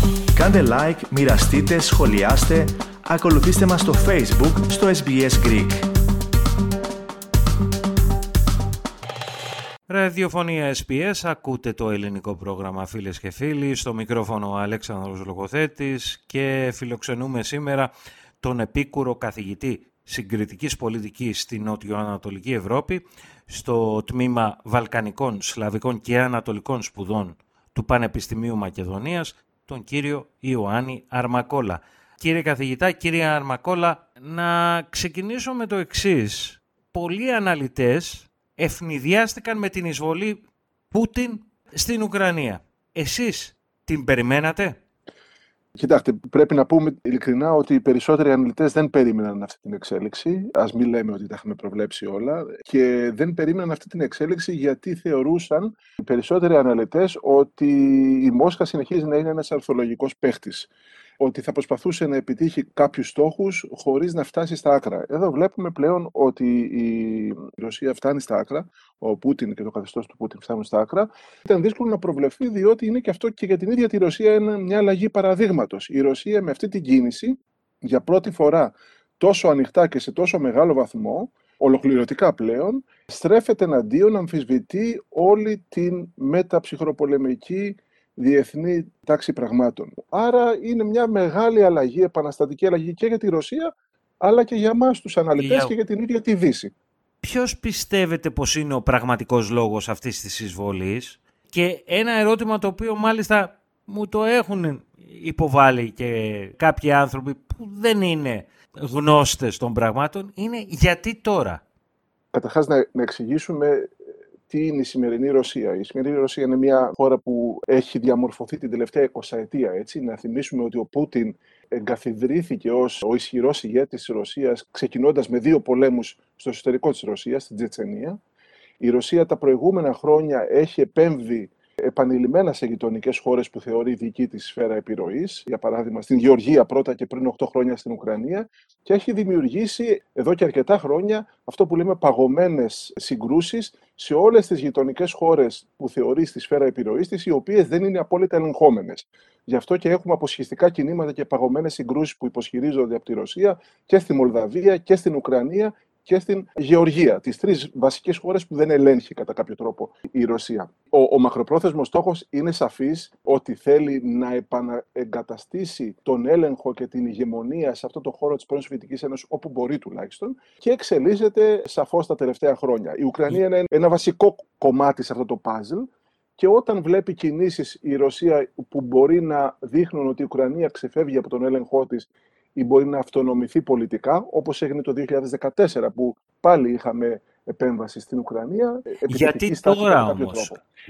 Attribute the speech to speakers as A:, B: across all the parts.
A: Κάντε like, μοιραστείτε, σχολιάστε, ακολουθήστε μας στο Facebook, στο SBS Greek.
B: Ραδιοφωνία SBS, ακούτε το ελληνικό πρόγραμμα φίλες και φίλοι, στο μικρόφωνο ο Αλέξανδρος Λογοθέτης και φιλοξενούμε σήμερα τον επίκουρο καθηγητή συγκριτικής πολιτικής στη Νότιο-Ανατολική Ευρώπη στο τμήμα Βαλκανικών, Σλαβικών και Ανατολικών Σπουδών του Πανεπιστημίου Μακεδονίας, τον κύριο Ιωάννη Αρμακόλα. Κύριε καθηγητά, κύριε Αρμακόλα, να ξεκινήσω με το εξής. Πολλοί αναλυτές ευνηδιάστηκαν με την εισβολή Πούτιν στην Ουκρανία. Εσείς την περιμένατε?
C: Κοιτάξτε, πρέπει να πούμε ειλικρινά ότι οι περισσότεροι αναλυτές δεν περίμεναν αυτή την εξέλιξη. Ας μην λέμε ότι τα είχαμε προβλέψει όλα. Και δεν περίμεναν αυτή την εξέλιξη γιατί θεωρούσαν οι περισσότεροι αναλυτές ότι η Μόσχα συνεχίζει να είναι ένας αρθρολογικός παίχτης. Ότι θα προσπαθούσε να επιτύχει κάποιους στόχους χωρίς να φτάσει στα άκρα. Εδώ βλέπουμε πλέον ότι η Ρωσία φτάνει στα άκρα, ο Πούτιν και το καθεστώς του Πούτιν φτάνουν στα άκρα. Ήταν δύσκολο να προβλεφθεί, διότι είναι και αυτό και για την ίδια τη Ρωσία μια αλλαγή παραδείγματος. Η Ρωσία με αυτή την κίνηση, για πρώτη φορά τόσο ανοιχτά και σε τόσο μεγάλο βαθμό, ολοκληρωτικά πλέον, στρέφεται εναντίον, αμφισβητεί όλη την μεταψυχροπολεμική διεθνή τάξη πραγμάτων. Άρα είναι μια μεγάλη αλλαγή, επαναστατική αλλαγή και για τη Ρωσία, αλλά και για εμάς τους αναλυτές και για την ίδια τη Δύση.
B: Ποιος πιστεύετε πως είναι ο πραγματικός λόγος αυτής της εισβολής? Και ένα ερώτημα το οποίο μάλιστα μου το έχουν υποβάλει και κάποιοι άνθρωποι που δεν είναι γνώστες των πραγμάτων, είναι γιατί τώρα?
C: Καταρχάς να εξηγήσουμε τι είναι η σημερινή Ρωσία. Η σημερινή Ρωσία είναι μια χώρα που έχει διαμορφωθεί την τελευταία 20 ετία. Έτσι. Να θυμίσουμε ότι ο Πούτιν εγκαθιδρύθηκε ως ο ισχυρός ηγέτης της Ρωσίας, ξεκινώντας με 2 πολέμους στο εσωτερικό της Ρωσίας, στην Τσετσενία. Η Ρωσία τα προηγούμενα χρόνια έχει επέμβει επανειλημμένα σε γειτονικές χώρες που θεωρεί δική της σφαίρα επιρροής, για παράδειγμα στην Γεωργία πρώτα και πριν 8 χρόνια στην Ουκρανία, και έχει δημιουργήσει εδώ και αρκετά χρόνια αυτό που λέμε παγωμένες συγκρούσεις σε όλες τις γειτονικές χώρες που θεωρεί στη σφαίρα επιρροής της, οι οποίες δεν είναι απόλυτα ελεγχόμενες. Γι' αυτό και έχουμε αποσχιστικά κινήματα και παγωμένες συγκρούσεις που υποσχυρίζονται από τη Ρωσία και στη Μολδαβία και στην Ουκρανία και στην Γεωργία, τις 3 βασικές χώρες που δεν ελέγχει κατά κάποιο τρόπο η Ρωσία. Ο μακροπρόθεσμος στόχος είναι σαφής, ότι θέλει να επαναεγκαταστήσει τον έλεγχο και την ηγεμονία σε αυτό το χώρο της πρώην Σοβιετικής Ένωσης, όπου μπορεί τουλάχιστον, και εξελίσσεται σαφώς τα τελευταία χρόνια. Η Ουκρανία είναι ένα βασικό κομμάτι σε αυτό το παζλ. Και όταν βλέπει κινήσεις η Ρωσία που μπορεί να δείχνουν ότι η Ουκρανία ξεφεύγει από τον έλεγχό της ή μπορεί να αυτονομηθεί πολιτικά, όπως έγινε το 2014, που πάλι είχαμε επέμβαση στην Ουκρανία.
B: Γιατί τώρα όμως?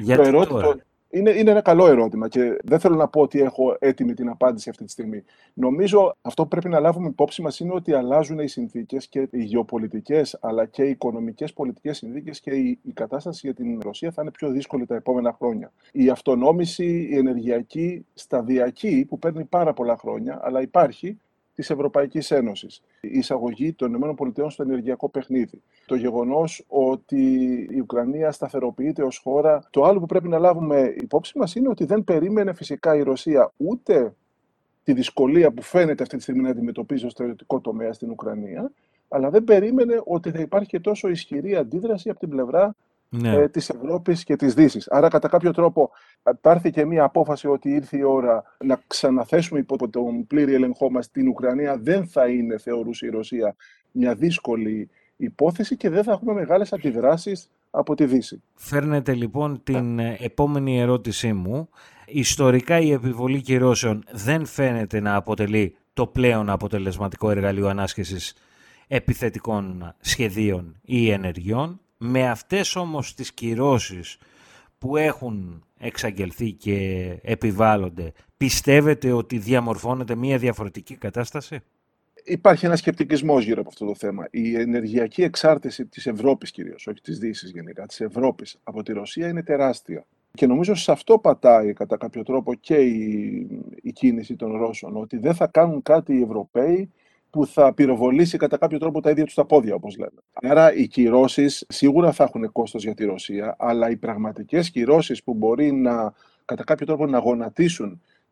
C: Είναι ένα καλό ερώτημα και δεν θέλω να πω ότι έχω έτοιμη την απάντηση αυτή τη στιγμή. Νομίζω αυτό που πρέπει να λάβουμε υπόψη μας είναι ότι αλλάζουν οι συνθήκες, και οι γεωπολιτικές αλλά και οι οικονομικές πολιτικές συνθήκες, και η κατάσταση για την Ρωσία θα είναι πιο δύσκολη τα επόμενα χρόνια. Η αυτονόμηση, η ενεργειακή, σταδιακή, που παίρνει πάρα πολλά χρόνια, αλλά υπάρχει, της Ευρωπαϊκής Ένωσης. Η εισαγωγή των ΗΠΑ στο ενεργειακό παιχνίδι. Το γεγονός ότι η Ουκρανία σταθεροποιείται ως χώρα. Το άλλο που πρέπει να λάβουμε υπόψη μας είναι ότι δεν περίμενε φυσικά η Ρωσία ούτε τη δυσκολία που φαίνεται αυτή τη στιγμή να αντιμετωπίζει ο στρατιωτικό τομέα στην Ουκρανία, αλλά δεν περίμενε ότι θα υπάρχει και τόσο ισχυρή αντίδραση από την πλευρά της Ευρώπης και της Δύσης. Άρα, κατά κάποιο τρόπο, υπάρχει και μία απόφαση ότι ήρθε η ώρα να ξαναθέσουμε υπό τον πλήρη έλεγχό μας την Ουκρανία. Δεν θα είναι, θεωρούσε η Ρωσία, μια δύσκολη υπόθεση και δεν θα έχουμε μεγάλες αντιδράσεις από τη Δύση.
B: Φέρνετε λοιπόν την επόμενη ερώτησή μου. Ιστορικά η επιβολή κυρώσεων δεν φαίνεται να αποτελεί το πλέον αποτελεσματικό εργαλείο ανάσκησης επιθετικών σχεδίων ή ενεργειών. Με αυτές όμως τις κυρώσεις που έχουν εξαγγελθεί και επιβάλλονται, πιστεύετε ότι διαμορφώνεται μια διαφορετική κατάσταση?
C: Υπάρχει ένας σκεπτικισμός γύρω από αυτό το θέμα. Η ενεργειακή εξάρτηση της Ευρώπης κυρίως, όχι της Δύσης γενικά, της Ευρώπης από τη Ρωσία είναι τεράστια. Και νομίζω σε αυτό πατάει κατά κάποιο τρόπο και η κίνηση των Ρώσων, ότι δεν θα κάνουν κάτι οι Ευρωπαίοι που θα πυροβολήσει κατά κάποιο τρόπο τα ίδια τους τα πόδια, όπως λέμε. Άρα οι κυρώσεις σίγουρα θα έχουν κόστος για τη Ρωσία, αλλά οι πραγματικές κυρώσεις που μπορεί κατά κάποιο τρόπο να γονατίσουν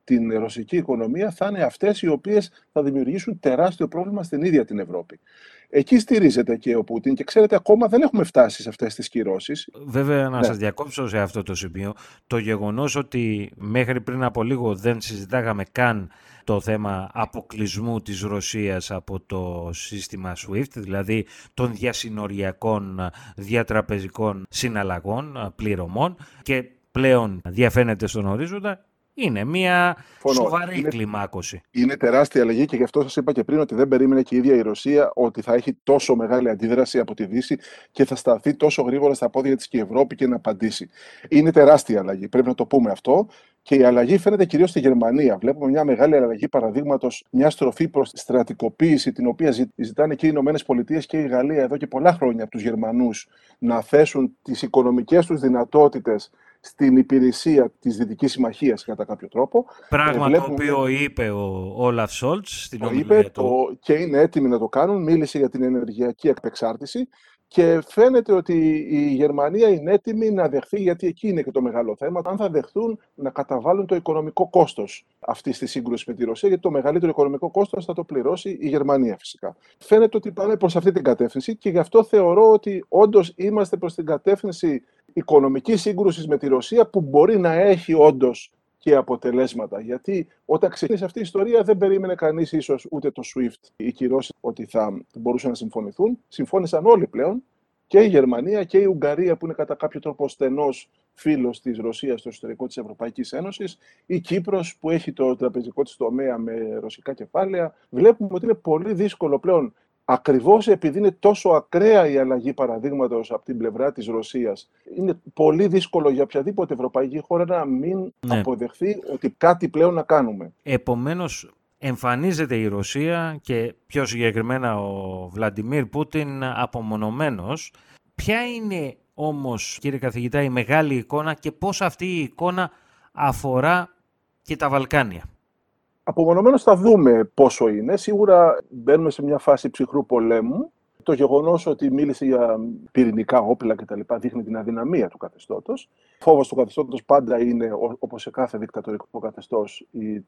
C: την ρωσική οικονομία θα είναι αυτές οι οποίες θα δημιουργήσουν τεράστιο πρόβλημα στην ίδια την Ευρώπη. Εκεί στηρίζεται και ο Πούτιν και ξέρετε ακόμα δεν έχουμε φτάσει σε αυτές τις κυρώσεις.
B: Βέβαια, να
C: Ναι.
B: σας διακόψω σε αυτό το σημείο. Το γεγονός ότι μέχρι πριν από λίγο δεν συζητάγαμε καν το θέμα αποκλεισμού της Ρωσίας από το σύστημα SWIFT, δηλαδή των διασυνοριακών διατραπεζικών συναλλαγών, πληρωμών, και πλέον διαφαίνεται στον ορίζοντα, είναι μια σοβαρή κλιμάκωση.
C: Είναι τεράστια αλλαγή και γι' αυτό σας είπα και πριν ότι δεν περίμενε και η ίδια η Ρωσία ότι θα έχει τόσο μεγάλη αντίδραση από τη Δύση και θα σταθεί τόσο γρήγορα στα πόδια της και η Ευρώπη και να απαντήσει. Είναι τεράστια αλλαγή, πρέπει να το πούμε αυτό. Και η αλλαγή φαίνεται κυρίως στη Γερμανία. Βλέπουμε μια μεγάλη αλλαγή, παραδείγματος, μια στροφή προς τη στρατικοποίηση, την οποία ζητάνε και οι Ηνωμένες Πολιτείες και η Γαλλία εδώ και πολλά χρόνια από τους Γερμανούς να θέσουν τις οικονομικές τους δυνατότητες στην υπηρεσία της Δυτικής Συμμαχίας κατά κάποιο τρόπο.
B: Πράγμα το οποίο είπε ο Όλαφ Σόλτς στην ομιλία του.
C: Και είναι έτοιμοι να το κάνουν. Μίλησε για την ενεργειακή απεξάρτηση. Και φαίνεται ότι η Γερμανία είναι έτοιμη να δεχθεί, γιατί εκεί είναι και το μεγάλο θέμα, αν θα δεχθούν να καταβάλουν το οικονομικό κόστος αυτής της σύγκρουσης με τη Ρωσία, γιατί το μεγαλύτερο οικονομικό κόστος θα το πληρώσει η Γερμανία φυσικά. Φαίνεται ότι πάνε προς αυτή την κατεύθυνση και γι' αυτό θεωρώ ότι όντως είμαστε προς την κατεύθυνση οικονομικής σύγκρουσης με τη Ρωσία, που μπορεί να έχει όντως και αποτελέσματα. Γιατί όταν ξεκίνησε αυτή η ιστορία δεν περίμενε κανείς ίσως ούτε το SWIFT, οι κυρώσεις ότι θα μπορούσαν να συμφωνηθούν. Συμφώνησαν όλοι πλέον, και η Γερμανία και η Ουγγαρία, που είναι κατά κάποιο τρόπο στενός φίλος της Ρωσίας στο εσωτερικό της Ευρωπαϊκής Ένωσης, η Κύπρος που έχει το τραπεζικό της τομέα με ρωσικά κεφάλαια. Βλέπουμε ότι είναι πολύ δύσκολο πλέον, ακριβώς επειδή είναι τόσο ακραία η αλλαγή, παραδείγματος, από την πλευρά της Ρωσίας, είναι πολύ δύσκολο για οποιαδήποτε ευρωπαϊκή χώρα να μην αποδεχθεί ότι κάτι πλέον να κάνουμε.
B: Επομένως, εμφανίζεται η Ρωσία και πιο συγκεκριμένα ο Βλαντιμίρ Πούτιν απομονωμένος. Ποια είναι όμως, κύριε καθηγητά, η μεγάλη εικόνα και πώς αυτή η εικόνα αφορά και τα Βαλκάνια?
C: Απομονωμένως θα δούμε πόσο είναι. Σίγουρα μπαίνουμε σε μια φάση ψυχρού πολέμου. Το γεγονός ότι μίλησε για πυρηνικά όπλα κτλ. Δείχνει την αδυναμία του καθεστώτος. Φόβος του καθεστώτος πάντα είναι, όπως σε κάθε δικτατορικό καθεστώς,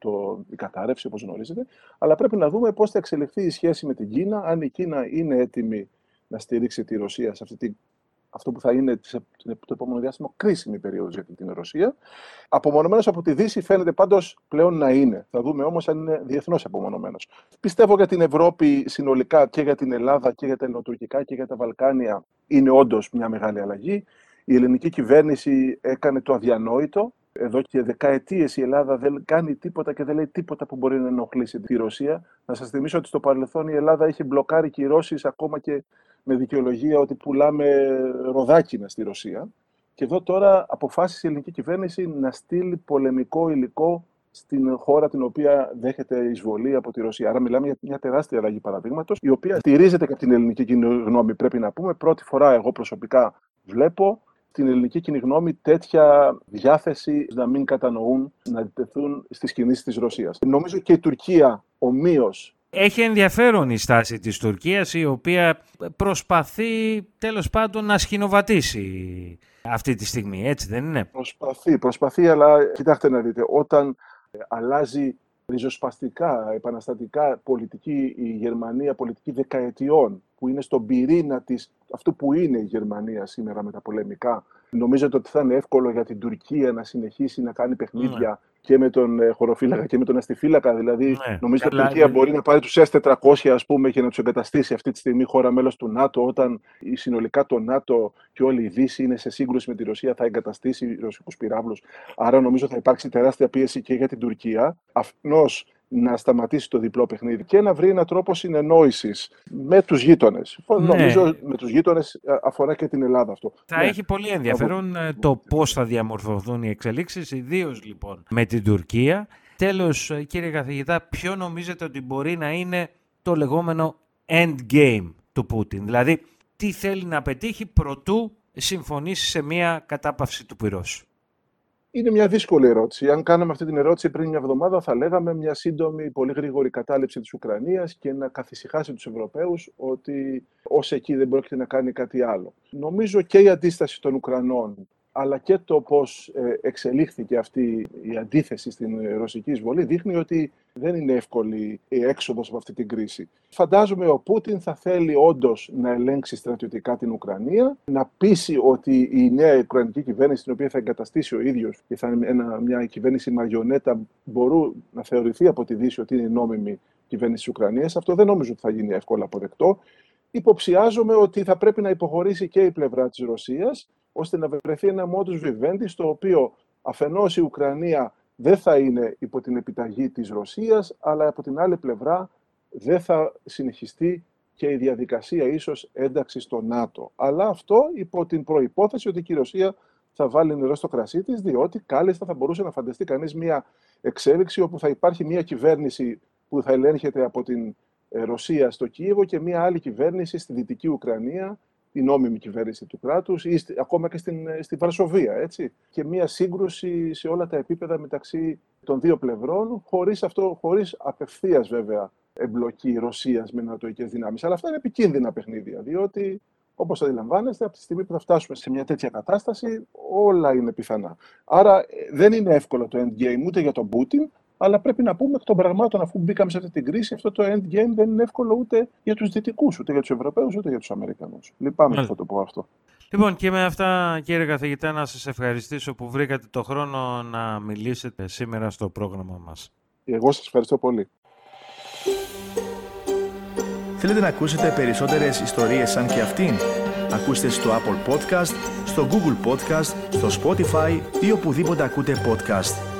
C: η κατάρρευση, όπως γνωρίζετε. Αλλά πρέπει να δούμε πώς θα εξελιχθεί η σχέση με την Κίνα, αν η Κίνα είναι έτοιμη να στηρίξει τη Ρωσία σε αυτό που θα είναι το επόμενο διάστημα κρίσιμη περίοδος για την Ρωσία. Απομονωμένος από τη Δύση φαίνεται πάντως πλέον να είναι. Θα δούμε όμως αν είναι διεθνώς απομονωμένος. Πιστεύω για την Ευρώπη συνολικά, και για την Ελλάδα και για τα ελληνοτουρκικά και για τα Βαλκάνια, είναι όντως μια μεγάλη αλλαγή. Η ελληνική κυβέρνηση έκανε το αδιανόητο. Εδώ και δεκαετίες η Ελλάδα δεν κάνει τίποτα και δεν λέει τίποτα που μπορεί να ενοχλήσει τη Ρωσία. Να σας θυμίσω ότι στο παρελθόν η Ελλάδα είχε μπλοκάρει κυρώσεις ακόμα και με δικαιολογία ότι πουλάμε ροδάκινα στη Ρωσία. Και εδώ τώρα αποφάσισε η ελληνική κυβέρνηση να στείλει πολεμικό υλικό στην χώρα την οποία δέχεται εισβολή από τη Ρωσία. Άρα μιλάμε για μια τεράστια αλλαγή παραδείγματος, η οποία στηρίζεται και από την ελληνική κοινή γνώμη, πρέπει να πούμε. Πρώτη φορά εγώ προσωπικά βλέπω στην ελληνική κοινή γνώμη τέτοια διάθεση να μην κατανοούν, να αντιτεθούν στις κινήσεις της Ρωσίας. Νομίζω και η Τουρκία ομοίως.
B: Έχει ενδιαφέρον η στάση της Τουρκίας, η οποία προσπαθεί τέλος πάντων να σχηνοβατήσει αυτή τη στιγμή, έτσι δεν είναι?
C: Προσπαθεί, αλλά κοιτάξτε να δείτε, όταν αλλάζει ριζοσπαστικά, επαναστατικά πολιτική η Γερμανία, πολιτική δεκαετιών, που είναι στον πυρήνα της, αυτού που είναι η Γερμανία σήμερα μεταπολεμικά, νομίζετε ότι θα είναι εύκολο για την Τουρκία να συνεχίσει να κάνει παιχνίδια και με τον χωροφύλακα και με τον αστιφύλακα? Δηλαδή, νομίζετε ότι η Τουρκία μπορεί να πάρει τους S-400, ας πούμε, και να τους εγκαταστήσει αυτή τη στιγμή χώρα μέλος του ΝΑΤΟ, όταν συνολικά το ΝΑΤΟ και όλη η Δύση είναι σε σύγκρουση με τη Ρωσία, θα εγκαταστήσει ρωσικούς πυράβλους? Άρα, νομίζω θα υπάρξει τεράστια πίεση και για την Τουρκία, αφενός να σταματήσει το διπλό παιχνίδι και να βρει έναν τρόπο συνεννόησης με τους γείτονες. Νομίζω με τους γείτονες αφορά και την Ελλάδα αυτό.
B: Θα έχει πολύ ενδιαφέρον το πώς θα διαμορφωθούν οι εξελίξεις, ιδίως λοιπόν με την Τουρκία. Τέλος, κύριε καθηγητά, ποιο νομίζετε ότι μπορεί να είναι το λεγόμενο endgame του Πούτιν? Δηλαδή, τι θέλει να πετύχει προτού συμφωνήσει σε μια κατάπαυση του πυρός?
C: Είναι μια δύσκολη ερώτηση. Αν κάναμε αυτή την ερώτηση πριν μια εβδομάδα, θα λέγαμε μια σύντομη, πολύ γρήγορη κατάληψη της Ουκρανίας και να καθησυχάσει τους Ευρωπαίους ότι ως εκεί δεν πρόκειται να κάνει κάτι άλλο. Νομίζω και η αντίσταση των Ουκρανών αλλά και το πώς εξελίχθηκε αυτή η αντίθεση στην ρωσική εισβολή δείχνει ότι δεν είναι εύκολη η έξοδος από αυτή την κρίση. Φαντάζομαι ο Πούτιν θα θέλει όντως να ελέγξει στρατιωτικά την Ουκρανία, να πείσει ότι η νέα ουκρανική κυβέρνηση, την οποία θα εγκαταστήσει ο ίδιος και θα είναι μια κυβέρνηση μαριονέτα, μπορεί να θεωρηθεί από τη Δύση ότι είναι η νόμιμη κυβέρνηση της Ουκρανίας. Αυτό δεν νομίζω ότι θα γίνει εύκολα αποδεκτό. Υποψιάζομαι ότι θα πρέπει να υποχωρήσει και η πλευρά της Ρωσίας, ώστε να βρεθεί ένα modus vivendi, στο οποίο αφενός η Ουκρανία δεν θα είναι υπό την επιταγή της Ρωσίας, αλλά από την άλλη πλευρά δεν θα συνεχιστεί και η διαδικασία ίσως ένταξης στο ΝΑΤΟ. Αλλά αυτό υπό την προϋπόθεση ότι η Ρωσία θα βάλει νερό στο κρασί της, διότι κάλλιστα θα μπορούσε να φανταστεί κανείς μια εξέλιξη όπου θα υπάρχει μια κυβέρνηση που θα ελέγχεται από την Ρωσία στο Κίεβο και μια άλλη κυβέρνηση στη Δυτική Ουκρανία, η νόμιμη κυβέρνηση του κράτους, ή ακόμα και στη Βαρσοβία, έτσι. Και μια σύγκρουση σε όλα τα επίπεδα μεταξύ των δύο πλευρών, χωρίς απευθείας βέβαια εμπλοκή Ρωσίας με νατοικές δυνάμεις. Αλλά αυτά είναι επικίνδυνα παιχνίδια, διότι, όπως αντιλαμβάνεστε, από τη στιγμή που θα φτάσουμε σε μια τέτοια κατάσταση, όλα είναι πιθανά. Άρα δεν είναι εύκολο το endgame ούτε για τον Πούτιν, αλλά πρέπει να πούμε εκ των πραγμάτων, αφού μπήκαμε σε αυτή την κρίση, αυτό το endgame δεν είναι εύκολο ούτε για τους Δυτικούς, ούτε για τους Ευρωπαίους, ούτε για τους Αμερικανούς. Λυπάμαι που θα το πω αυτό.
B: Λοιπόν, και με αυτά, κύριε καθηγητά, να σας ευχαριστήσω που βρήκατε το χρόνο να μιλήσετε σήμερα στο πρόγραμμα μας.
C: Εγώ σας ευχαριστώ πολύ.
A: Θέλετε να ακούσετε περισσότερες ιστορίες σαν και αυτήν? Ακούστε στο Apple Podcast, στο Google Podcast, στο Spotify ή οπουδήποτε ακούτε podcast.